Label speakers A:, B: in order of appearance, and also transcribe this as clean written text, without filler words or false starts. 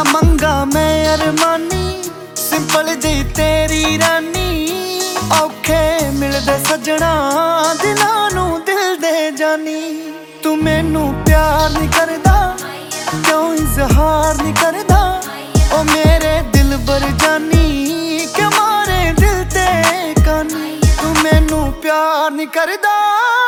A: मंगा मैं Armani simple जी तेरी रानी। औखे मिलदे सजना दिलां नूं दिल दे जानी। तू मैनू प्यार नहीं करदा क्यों इजहार नहीं करदा ओ मेरे दिल बर जानी कि मारे दिल ते कानी। तू मैनू प्यार नहीं करदा।